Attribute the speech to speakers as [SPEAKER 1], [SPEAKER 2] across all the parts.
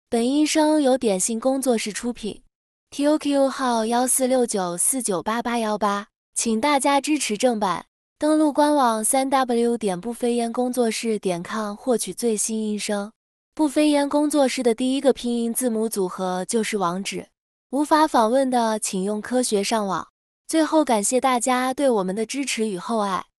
[SPEAKER 1] 本音声由点心工作室出品 ，QQ 号1469498818，请大家支持正版。登录官网3W 点不飞烟工作室点 com 获取最新音声。不飞烟工作室的第一个拼音字母组合就是网址，无法访问的请用科学上网。最后感谢大家对我们的支持与厚爱。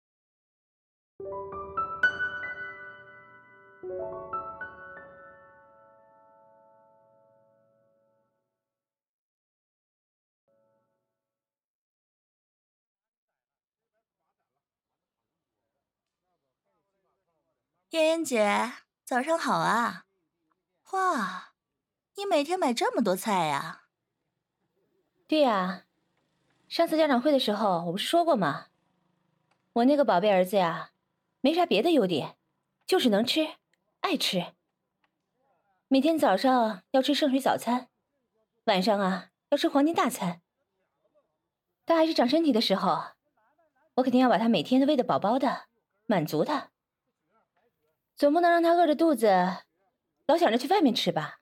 [SPEAKER 2] 妍妍姐，早上好啊！哇，你每天买这么多菜呀？
[SPEAKER 3] 对呀，上次家长会的时候我不是说过吗？我那个宝贝儿子呀，没啥别的优点，就是能吃，爱吃。每天早上要吃圣水早餐，晚上啊要吃黄金大餐。他还是长身体的时候，我肯定要把他每天都喂得饱饱的，满足他。总不能让他饿着肚子，老想着去外面吃吧。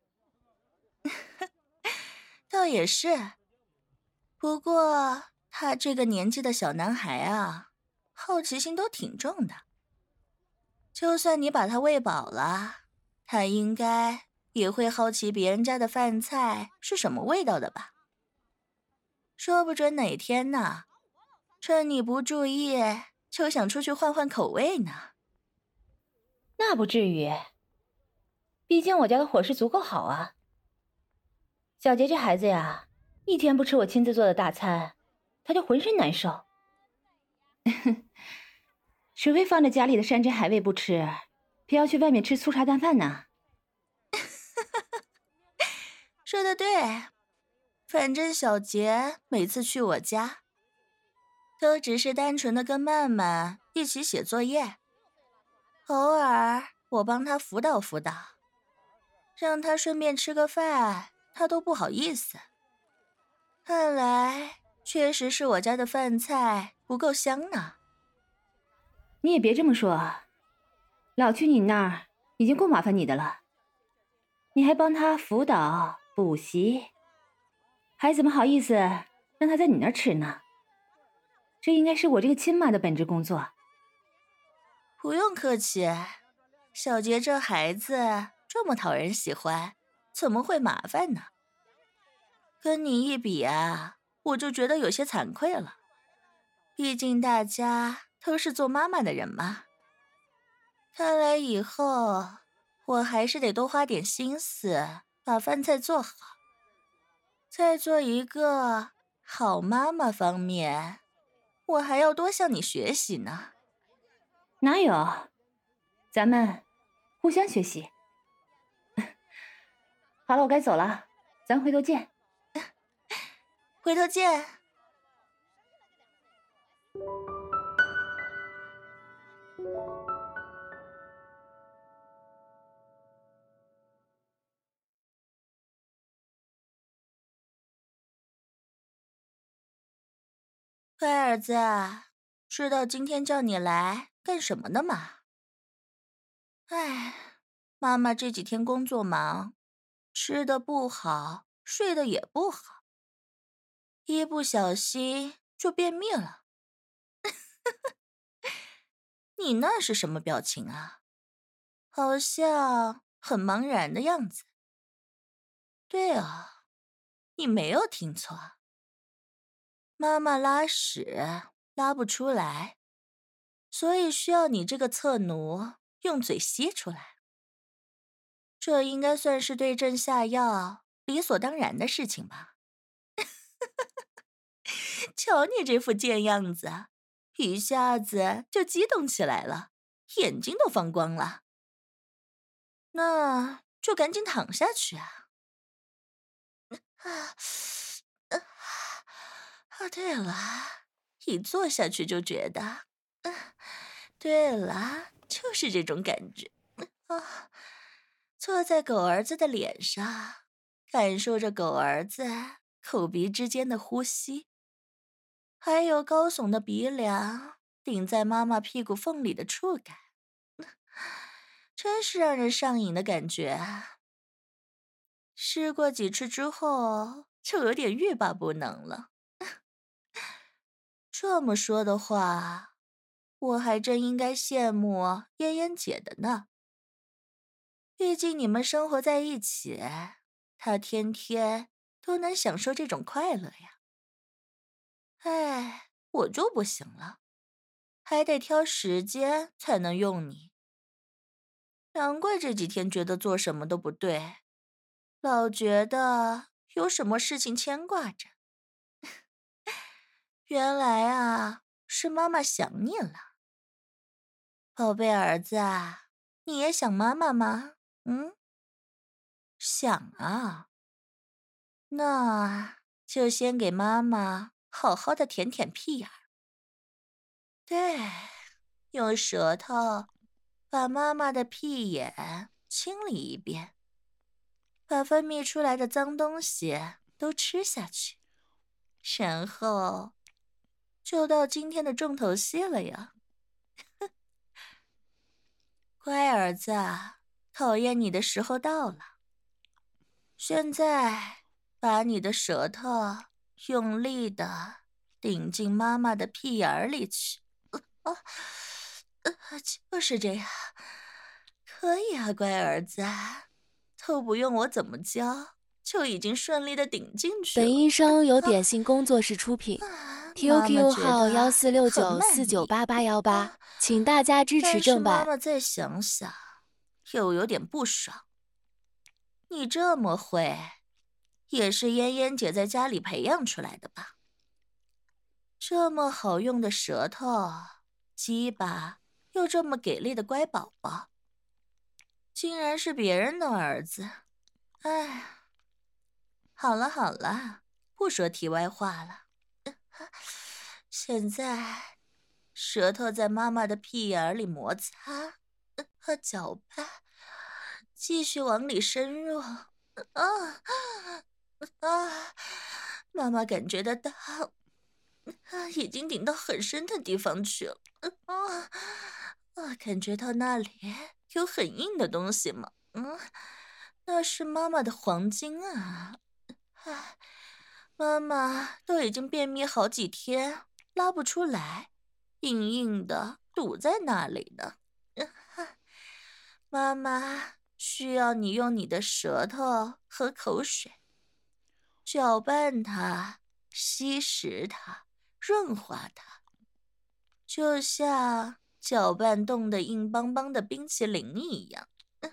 [SPEAKER 2] 倒也是，不过他这个年纪的小男孩啊，好奇心都挺重的。就算你把他喂饱了，他应该也会好奇别人家的饭菜是什么味道的吧？说不准哪天呢，趁你不注意，就想出去换换口味呢。
[SPEAKER 3] 那不至于，毕竟我家的伙食足够好啊。小杰这孩子呀，一天不吃我亲自做的大餐，他就浑身难受。谁会放着家里的山珍海味不吃，偏要去外面吃粗茶淡饭呢？
[SPEAKER 2] 说得对，反正小杰每次去我家，都只是单纯的跟曼曼一起写作业，偶尔我帮他辅导辅导，让他顺便吃个饭，他都不好意思。看来确实是我家的饭菜不够香呢。
[SPEAKER 3] 你也别这么说，老去你那儿已经够麻烦你的了，你还帮他辅导补习，还怎么好意思让他在你那儿吃呢？这应该是我这个亲妈的本职工作。
[SPEAKER 2] 不用客气，小杰这孩子这么讨人喜欢，怎么会麻烦呢？跟你一比啊，我就觉得有些惭愧了。毕竟大家都是做妈妈的人嘛。看来以后我还是得多花点心思把饭菜做好，在做一个好妈妈方面，我还要多向你学习呢。
[SPEAKER 3] 哪有？咱们互相学习。好了，我该走了，咱回头见。
[SPEAKER 2] 回头见。乖儿子，知道今天叫你来干什么的吗？哎，妈妈这几天工作忙，吃的不好，睡得也不好，一不小心就便秘了。你那是什么表情啊？好像很茫然的样子。对啊，你没有听错，妈妈拉屎拉不出来，所以需要你这个侧奴用嘴吸出来。这应该算是对症下药，理所当然的事情吧。瞧你这副贱样子，一下子就激动起来了，眼睛都放光了。那就赶紧躺下去啊！对了，一坐下去就觉得，对了，就是这种感觉啊！坐在狗儿子的脸上，感受着狗儿子口鼻之间的呼吸，还有高耸的鼻梁顶在妈妈屁股缝里的触感，真是让人上瘾的感觉啊！ 试过几次之后，就有点欲罢不能了。这么说的话，我还真应该羡慕嫣嫣姐的呢。毕竟你们生活在一起，她天天都能享受这种快乐呀。哎，我就不行了，还得挑时间才能用你。难怪这几天觉得做什么都不对，老觉得有什么事情牵挂着。原来啊，是妈妈想你了。宝贝儿子啊，你也想妈妈吗？想啊。那就先给妈妈好好的舔舔屁眼儿。对，用舌头把妈妈的屁眼清理一遍，把分泌出来的脏东西都吃下去，然后就到今天的重头戏了呀。乖儿子，讨厌你的时候到了。现在把你的舌头用力的顶进妈妈的屁眼里去。就是这样，可以啊，乖儿子，都不用我怎么教，就已经顺利的顶进去了。
[SPEAKER 1] 本医生由点心工作室出品
[SPEAKER 2] 妈妈
[SPEAKER 1] ，QQ
[SPEAKER 2] 觉
[SPEAKER 1] 号
[SPEAKER 2] 得
[SPEAKER 1] 1469498818，请大家支持
[SPEAKER 2] 但是
[SPEAKER 1] 正版。
[SPEAKER 2] 妈妈再想想，又有点不爽。你这么会，也是嫣嫣姐在家里培养出来的吧？这么好用的舌头，鸡巴又这么给力的乖宝宝，竟然是别人的儿子。哎，好了好了，不说题外话了。现在，舌头在妈妈的屁眼里摩擦和搅拌，继续往里深入。妈妈感觉得到，已经顶到很深的地方去了。感觉到那里有很硬的东西吗？那是妈妈的黄金啊！妈妈都已经便秘好几天，拉不出来，硬硬的堵在那里呢。妈妈需要你用你的舌头和口水搅拌它，吸食它，润滑它，就像搅拌冻得硬邦邦的冰淇淋一样，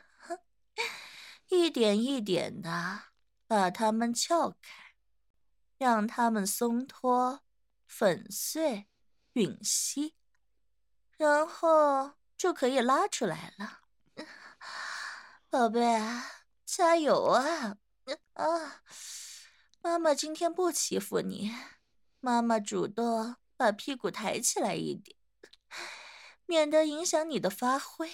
[SPEAKER 2] 一点一点的把它们撬开，让它们松脱、粉碎、吮吸，然后就可以拉出来了。宝贝，加油啊！妈妈今天不欺负你，妈妈主动把屁股抬起来一点，免得影响你的发挥。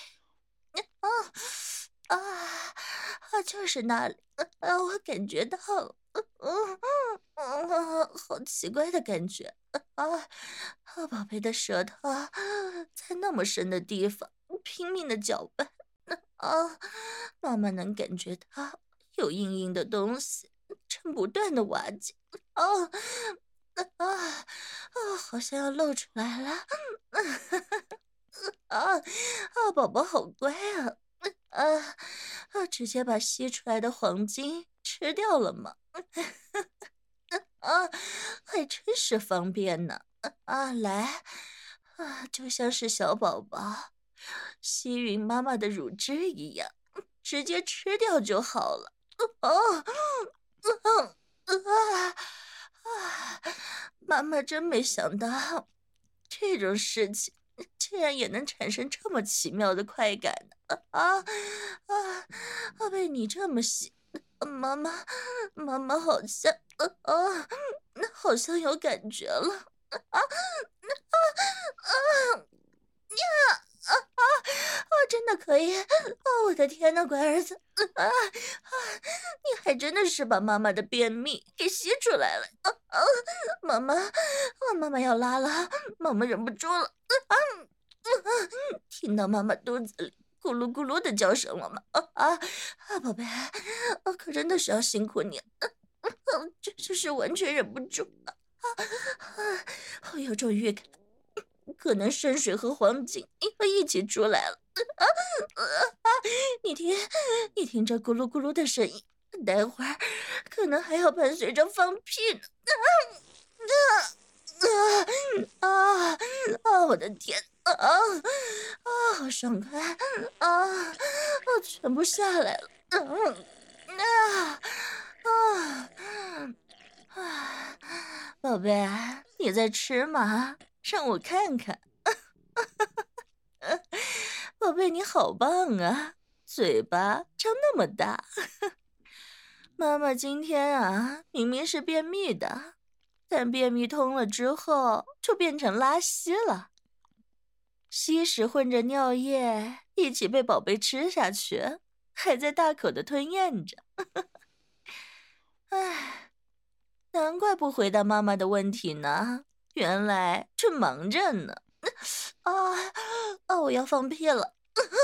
[SPEAKER 2] 就是那里，我感觉到了，好奇怪的感觉宝贝的舌头在那么深的地方拼命的搅拌，妈妈能感觉到有硬硬的东西正不断的瓦解，好像要露出来了，宝宝好乖啊！直接把吸出来的黄金吃掉了吗？还真是方便呢。来，就像是小宝宝吸吮妈妈的乳汁一样，直接吃掉就好了。妈妈真没想到，这种事情竟然也能产生这么奇妙的快感呢！被你这么吸，妈妈好像有感觉了。真的可以！我的天呐，乖儿子，你还真的是把妈妈的便秘给吸出来了！妈妈要拉了，妈妈忍不住了！听到妈妈肚子里咕噜咕噜的叫声了吗？宝贝，可真的是要辛苦你了，就是完全忍不住我有种预感，可能圣水和黄金要一起出来了。你听这咕噜咕噜的声音，待会儿可能还要伴随着放屁呢。我的天！好爽快！全部下来了。宝贝，你在吃吗？让我看看。宝贝，你好棒啊，嘴巴张那么大。妈妈今天明明是便秘的，但便秘通了之后就变成拉稀了，稀屎混着尿液一起被宝贝吃下去，还在大口的吞咽着。难怪不回答妈妈的问题呢，原来正忙着呢。我要放屁了。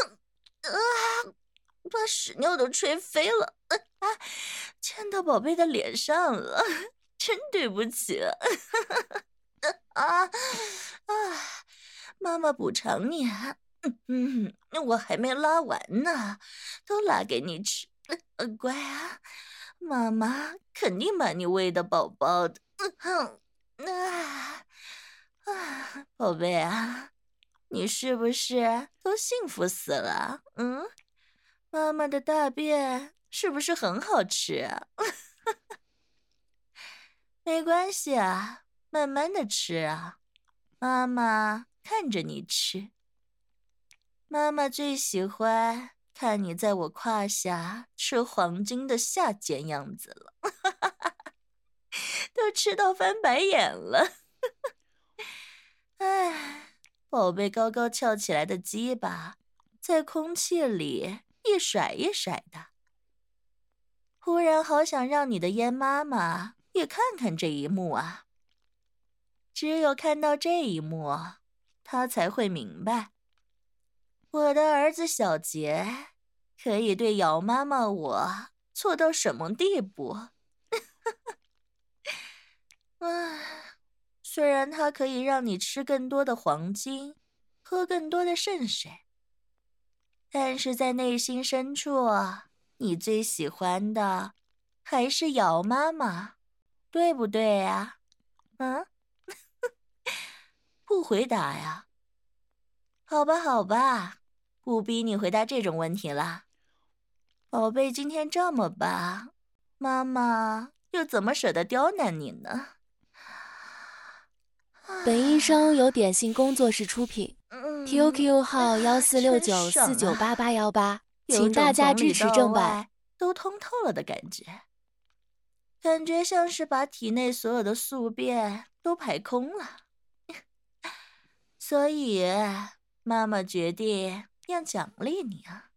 [SPEAKER 2] 把屎尿都吹飞了，溅到宝贝的脸上了，真对不起。妈妈补偿你。我还没拉完呢，都拉给你吃。乖啊，妈妈肯定把你喂得饱饱的。宝贝啊，你是不是都幸福死了？妈妈的大便是不是很好吃啊？没关系啊，慢慢的吃啊，妈妈看着你吃。妈妈最喜欢看你在我胯下吃黄金的下贱样子了，都吃到翻白眼了。宝贝高高翘起来的鸡巴在空气里一甩一甩的，忽然好想让你的燕妈妈也看看这一幕啊！只有看到这一幕，她才会明白，我的儿子小杰可以对姚妈妈我做到什么地步。虽然他可以让你吃更多的黄金，喝更多的圣水，但是在内心深处，你最喜欢的还是姚妈妈，对不对呀？不回答呀？好吧，好吧，不逼你回答这种问题了。宝贝今天这么棒，妈妈又怎么舍得刁难你呢？
[SPEAKER 1] 本医生由点心工作室出品，QQ 号1469498818，请大家支持正版。
[SPEAKER 2] 都通透了的感觉像是把体内所有的宿便都排空了。所以妈妈决定要奖励你啊。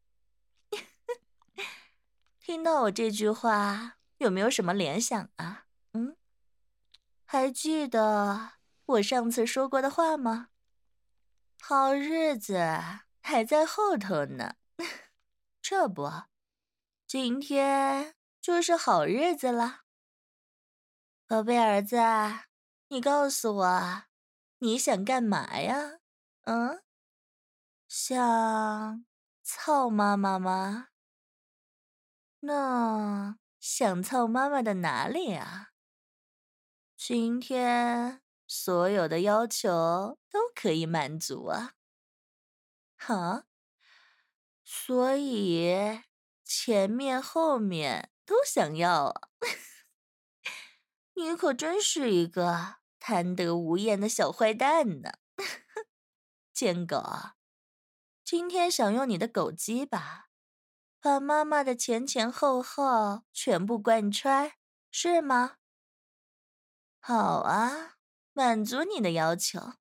[SPEAKER 2] 听到我这句话有没有什么联想啊？还记得我上次说过的话吗？好日子还在后头呢。这不，今天就是好日子了。宝贝儿子，你告诉我，你想干嘛呀？想操妈妈吗？那想操妈妈的哪里啊？今天所有的要求都可以满足啊。好，所以前面后面都想要啊。你可真是一个贪得无厌的小坏蛋呢。贱狗，今天想用你的狗鸡吧，把妈妈的前前后后全部贯穿，是吗？好啊，满足你的要求。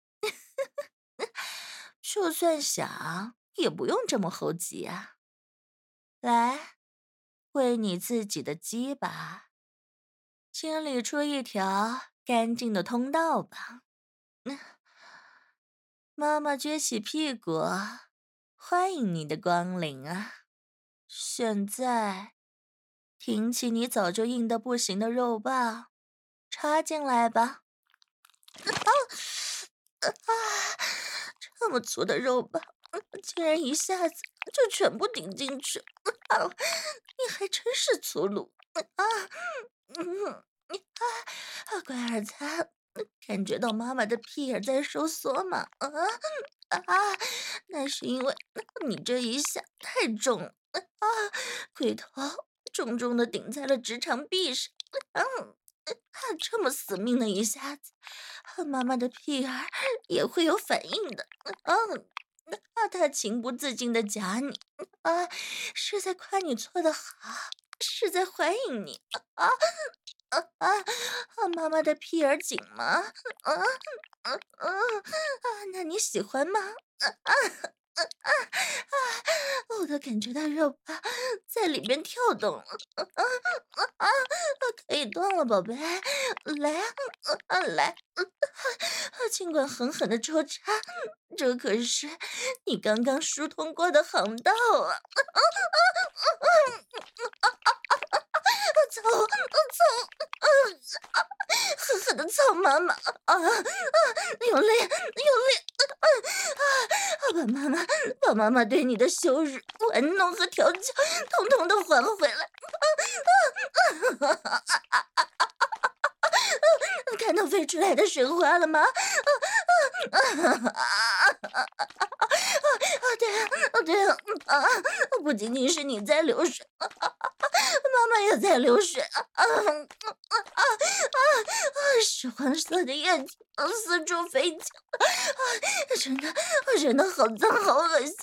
[SPEAKER 2] 就算想，也不用这么猴急啊。来，为你自己的鸡巴清理出一条干净的通道吧。妈妈撅起屁股， 欢迎你的光临啊！现在，挺起你早就硬得不行的肉棒，插进来吧。这么粗的肉棒，竟然一下子就全部顶进去！你还真是粗鲁啊！乖儿子，感觉到妈妈的屁眼在收缩吗？那是因为你这一下太重了龟头重重的顶在了直肠壁上。这么死命的一下子，妈妈的屁儿也会有反应的。她情不自禁的夹你，是在夸你做得好，是在欢迎你。妈妈的屁儿紧吗？那你喜欢吗？我都感觉到肉棒在里边跳动了。可以动了，宝贝，来，来，尽管狠狠的抽插，这可是你刚刚疏通过的航道啊！操，狠狠的操妈妈用力，把妈妈对你的羞辱、玩弄和调教，统统都还回来。看到飞出来的水花了吗？对啊，不仅仅是你在流水，妈妈也在流水。屎黄色的液体四处飞溅，真的好脏好恶心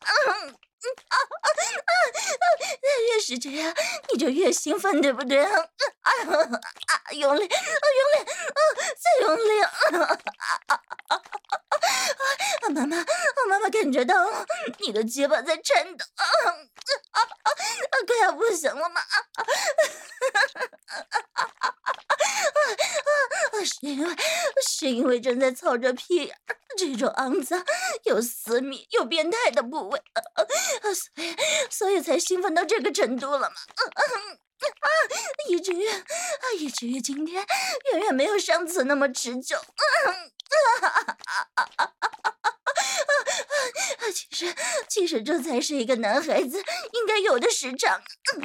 [SPEAKER 2] 越是这样，你就越兴奋，对不对？用力，再用力！妈妈感觉到了，你的鸡巴在颤抖，快要不行了吗？是因为正在操着屁眼，这种肮脏又私密又变态的部位，所以才兴奋到这个程度了吗？以至于今天远远没有上次那么持久。其实这才是一个男孩子应该有的时长。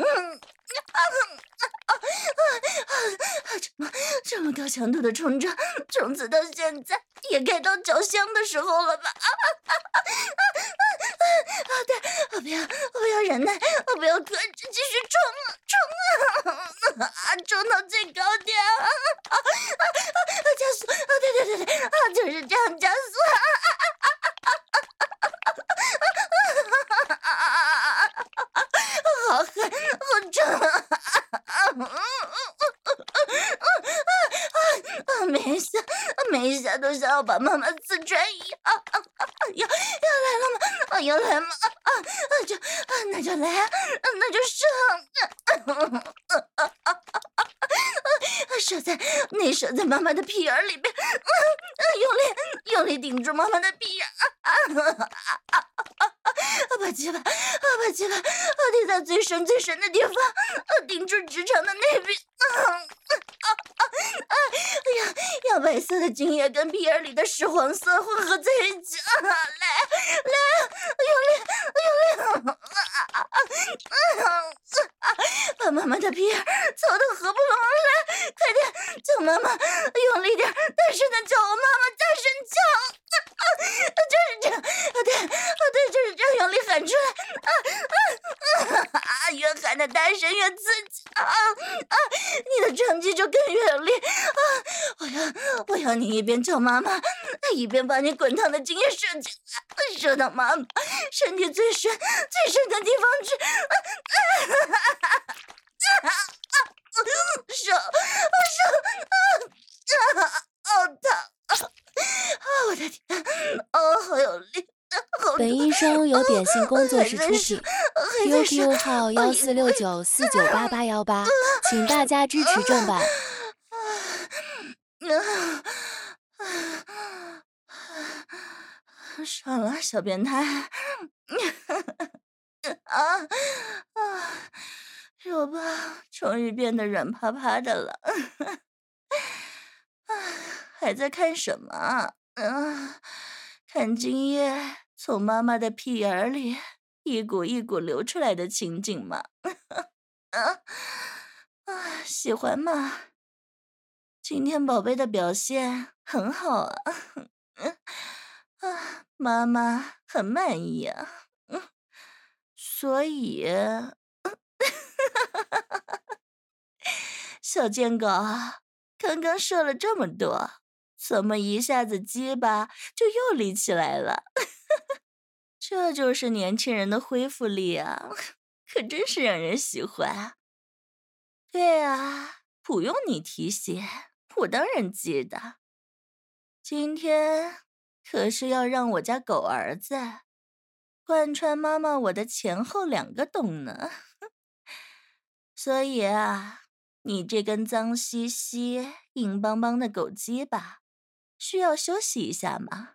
[SPEAKER 2] 这么高强度的冲撞，冲刺到现在也该到脚香的时候了吧？对，我不要忍耐，我不要克制，继续冲啊！冲到最高点加速对，就是这样加速好狠，好重每一下都像要把妈妈刺穿一样。要来了吗？要来吗？那就来，那就射！射在妈妈的屁眼里边，用力顶住妈妈的屁眼，把鸡巴顶在最深的地方，顶住直肠的那边，让白色的精液跟屁眼里的屎黄色混合在一起，来，用力，把妈妈的屁眼操得合不拢来，快点，叫妈妈用力点，大声的叫我妈妈，大声叫。就是这样，对，就是这样，用力喊出来，越喊的大声越刺激你的成绩就更越有力我要你一边叫妈妈，一边把你滚烫的精液射进来，射到妈妈身体最深的地方去，射，好疼！我的天，好有力！
[SPEAKER 1] 本医生由点心工作室出品 ，QQ 号1469498818，请大家支持正版。
[SPEAKER 2] 爽了，小变态！ 肉棒终于变得软趴趴的了。还在看什么？看精液从妈妈的屁眼里一股一股流出来的情景吗？喜欢吗？今天宝贝的表现很好啊。妈妈很满意啊。所以小贱狗，刚刚射了这么多，怎么一下子鸡巴就又立起来了？这就是年轻人的恢复力啊，可真是让人喜欢。对啊，不用你提醒，我当然记得。今天可是要让我家狗儿子贯穿妈妈我的前后2个洞呢。所以啊，你这根脏兮兮、硬邦邦的狗鸡巴，需要休息一下吗？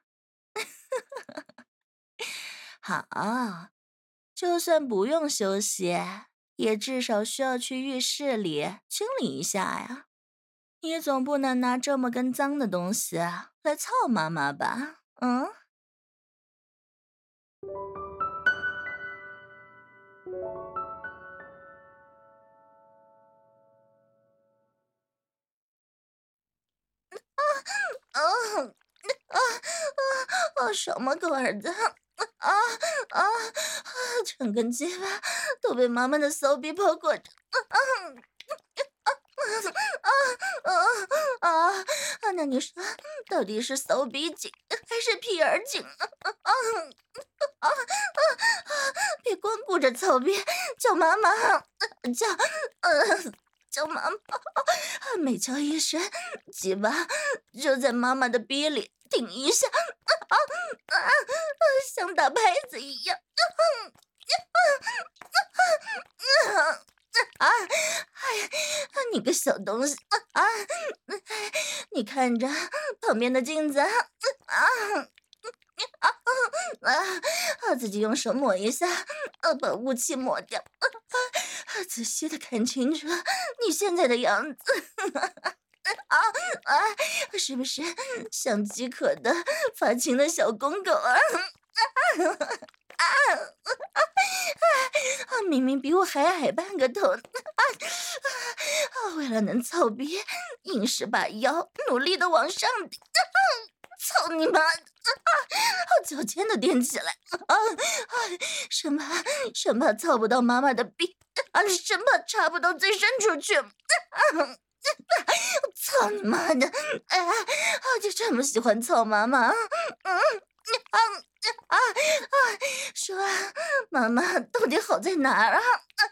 [SPEAKER 2] 好，就算不用休息，也至少需要去浴室里清理一下呀。你总不能拿这么根脏的东西来操妈妈吧？什么狗儿子？整根鸡巴都被妈妈的骚逼包裹着。那你说到底是骚逼紧还是屁眼紧？别光顾着操逼，叫妈妈，叫妈妈。每叫一声，鸡巴就在妈妈的逼里顶一下，像打拍子一样。你个小东西你看着旁边的镜子自己用手抹一下，把雾气抹掉，仔细的看清楚你现在的样子。是不是像饥渴的发情的小公狗啊？明明比我还矮半个头，为了能操逼，硬是把腰努力的往上顶，操你妈的！脚尖都踮起来，生怕操不到妈妈的逼，生怕插不到最深处去。操你妈的！就这么喜欢操妈妈？说妈妈到底好在哪儿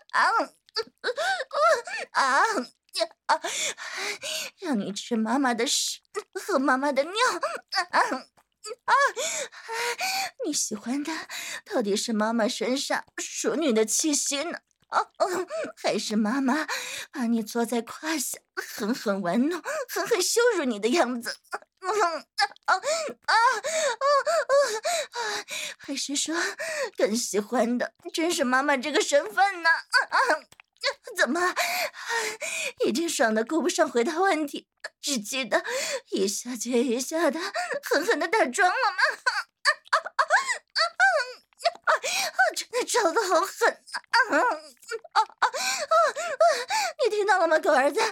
[SPEAKER 2] 让你吃妈妈的屎，喝妈妈的尿。你喜欢的到底是妈妈身上淑女的气息呢？还是妈妈把你坐在胯下，狠狠玩弄，狠狠羞辱你的样子？还是说更喜欢的真是妈妈这个身份呢？怎么已经爽得顾不上回答问题，只记得一下接一下的狠狠的打桩了吗？真的招得好狠！你听到了吗，狗儿子？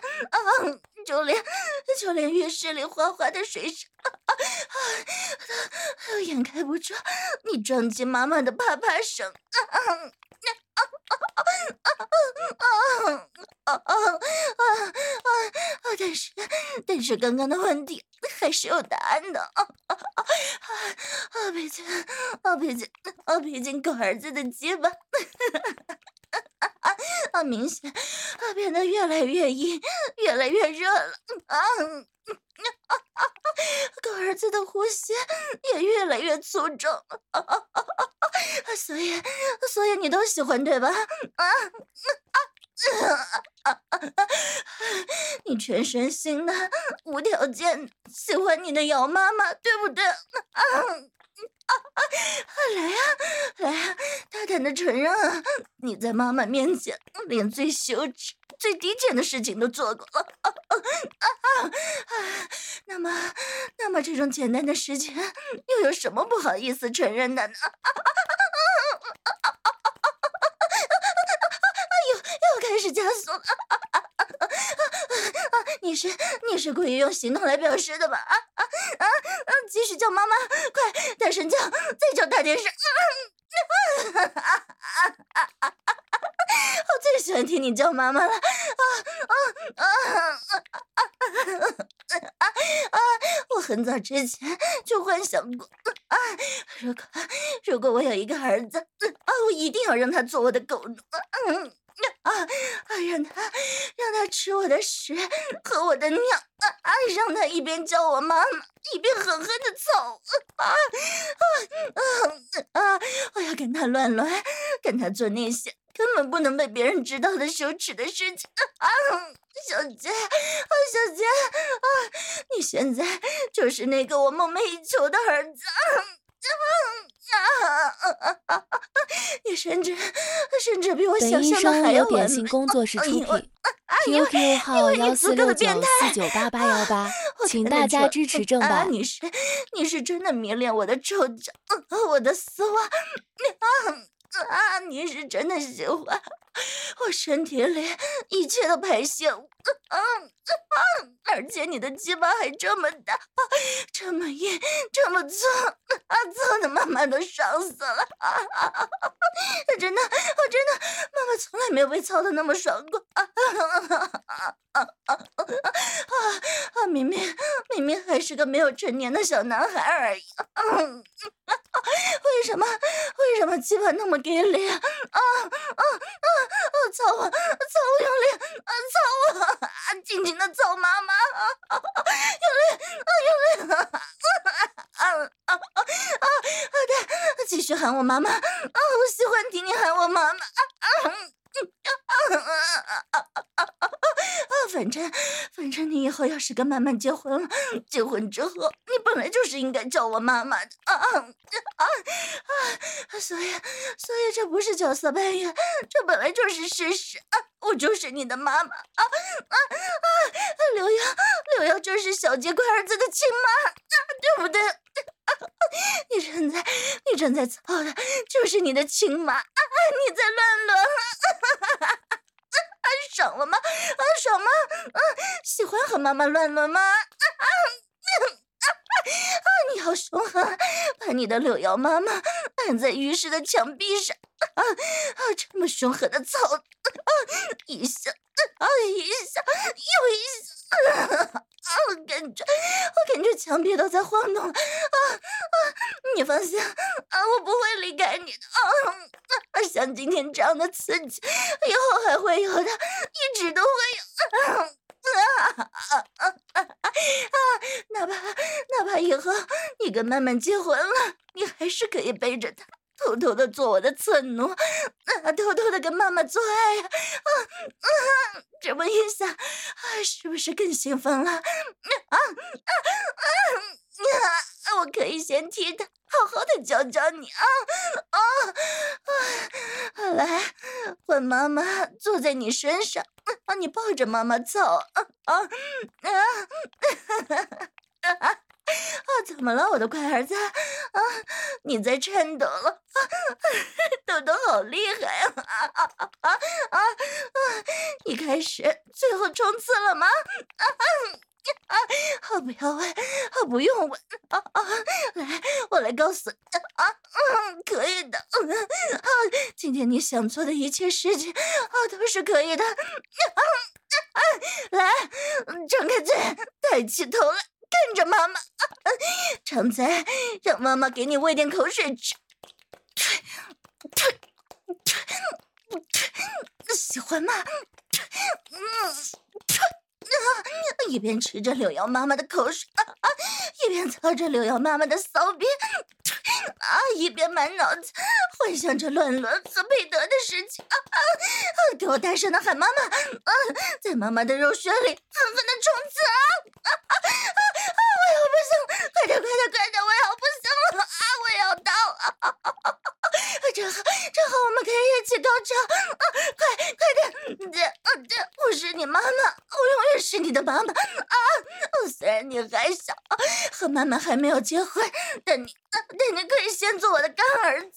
[SPEAKER 2] 就连浴室里哗哗的水声，都掩盖不住你撞击妈妈的啪啪声。但是刚刚的问题还是有答案的。毕竟狗儿子的鸡巴明显变得越来越硬，越来越热了。狗儿子的呼吸也越来越粗重。所以你都喜欢对吧？你全身心的无条件喜欢你的姚妈妈，对不对？ 来呀，来呀，大胆的承认啊！你在妈妈面前连最羞耻、最低贱的事情都做过了。那么这种简单的事情，又有什么不好意思承认的呢？又开始加速了。你是故意用行动来表示的吧？继续叫妈妈，快大声叫，再叫大点声。我最喜欢听你叫妈妈了。我很早之前就幻想过，如果我有一个儿子，我一定要让他做我的狗奴。让他吃我的屎，喝我的尿，让他一边叫我妈妈，一边狠狠的操我要跟他乱伦，跟他做那些根本不能被别人知道的羞耻的事情。小杰，小杰，你现在就是那个我梦寐以求的儿子。你甚至比我想象的还要完美。
[SPEAKER 1] 本医生由点心工作室出品 ，QQ 号1469498818，请大家支持正版。
[SPEAKER 2] 你是真的迷恋我的臭脚，我的丝袜，你是真的喜欢我身体里一切的排泄物，而且你的鸡巴还这么大，这么硬，这么粗，操的妈妈都爽死了。真的，妈妈从来没有被操的那么爽过。明明还是个没有成年的小男孩而已。为什么鸡巴那么给力啊？操我用力，操我，紧紧的操妈妈，用力，对，继续喊我妈妈，我喜欢听你喊我妈妈。反正你以后要是跟曼曼结婚了，结婚之后你本来就是应该叫我妈妈的所以这不是角色扮演，这本来就是事实我就是你的妈妈刘瑶就是小杰乖儿子的亲妈对不对？你正在操的就是你的亲妈你在乱伦爽了吗？爽吗？喜欢和妈妈乱伦吗？你好凶狠！把你的柳瑶妈妈按在浴室的墙壁上，这么凶狠的操，一下，又一下，我感觉墙壁都在晃动了你放心我不会离开你的像今天这样的刺激，以后还会有的，一直都会有。哪怕以后你跟曼曼结婚了，你还是可以背着她，偷偷的做我的侧奴，偷偷的跟妈妈做爱呀！这么一想，是不是更兴奋了？我可以先替她好好的教教你来，换妈妈坐在你身上，你抱着妈妈操怎么了，我的乖儿子你在颤抖了抖得好厉害你开始最后冲刺了吗？不要问，不用问来，我来告诉你可以的今天你想做的一切事情都是可以的来，张开嘴，抬起头来，看着妈妈张嘴，让妈妈给你喂点口水吃喜欢吗？一边吃着柳瑶妈妈的口水一边操着柳瑶妈妈的骚逼一边满脑子幻想着乱伦和配得的事情给我大声的喊妈妈在妈妈的肉穴里狠狠的冲刺我要不行，快点，我要不行了我要起高潮！快点！我是你妈妈，我永远是你的妈妈啊！虽然你还小，和妈妈还没有结婚，但你可以先做我的干儿子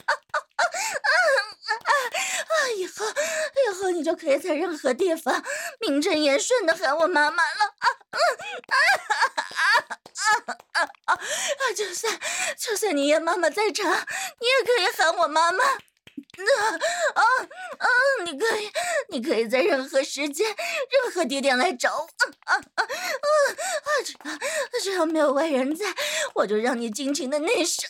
[SPEAKER 2] 以后你就可以在任何地方名正言顺的喊我妈妈了就算你爷妈妈在场，你也可以喊我妈妈。你可以在任何时间、任何地点来找我。只要没有外人在，我就让你尽情的内射。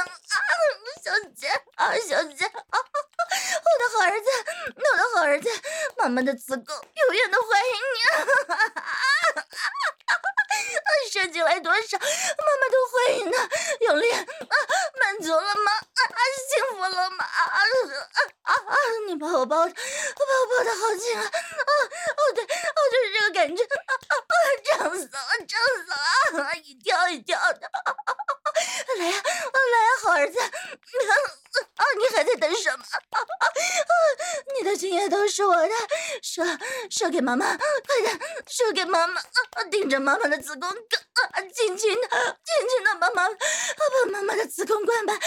[SPEAKER 2] 小姐，我的好儿子，妈妈的子宫永远都欢迎你。射进来多少，妈妈都欢迎的。永烈，满足了吗？幸福了吗？你把我抱的好紧啊！对，就是这个感觉，胀死了，一跳的。来呀，好儿子，你还在等什么？你的精液都是我的，射给妈妈，快点射给妈妈！盯着妈妈的子宫梗，轻轻的把妈妈的子宫灌满，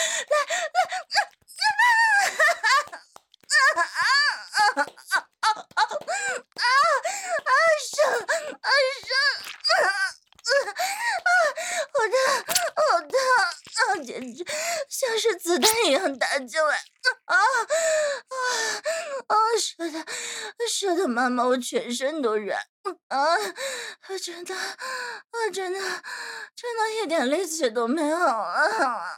[SPEAKER 2] 好烫，简直像是子弹一样打进来。射的妈妈我全身都软。真的一点力气都没有啊！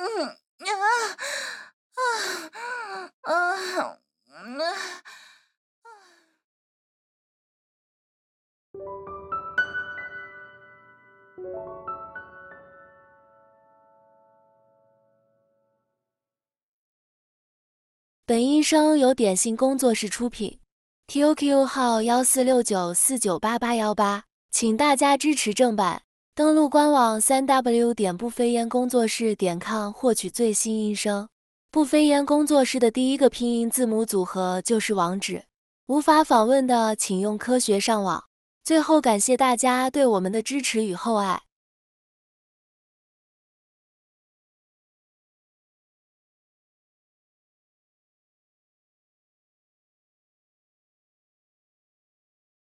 [SPEAKER 1] 本音声由点心工作室出品 ，QQ 号1469498818，请大家支持正版。登录官网3W 点不飞烟工作室.com获取最新音声。不飞烟工作室的第一个拼音字母组合就是网址，无法访问的请用科学上网。最后感谢大家对我们的支持与厚爱。